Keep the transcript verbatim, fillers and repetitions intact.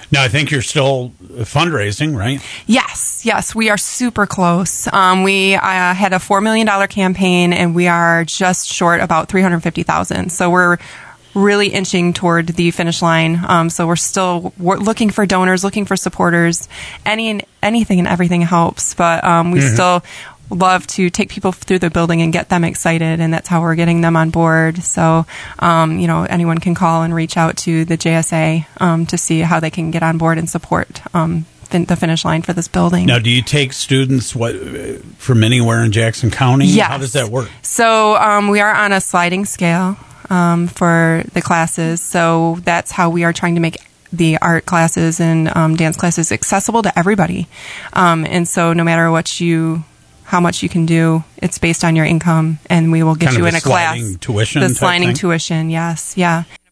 Now, I think you're still fundraising, right? Yes, yes, we are super close. Um, we uh, had a four million dollars campaign, and we are just short about three hundred fifty thousand dollars. So we're really inching toward the finish line. Um, so we're still we're looking for donors, looking for supporters. Any anything and everything helps, but um, we mm-hmm. still love to take people through the building and get them excited, and that's how we're getting them on board. So, um, you know, anyone can call and reach out to the J S A um, to see how they can get on board and support um, fin- the finish line for this building. Now, do you take students what from anywhere in Jackson County? Yes. How does that work? So um, we are on a sliding scale um, for the classes. So that's how we are trying to make the art classes and um, dance classes accessible to everybody. Um, and so no matter what you how much you can do, it's based on your income, and we will get kind you of in a sliding class. Tuition the type sliding thing? tuition, yes, yeah.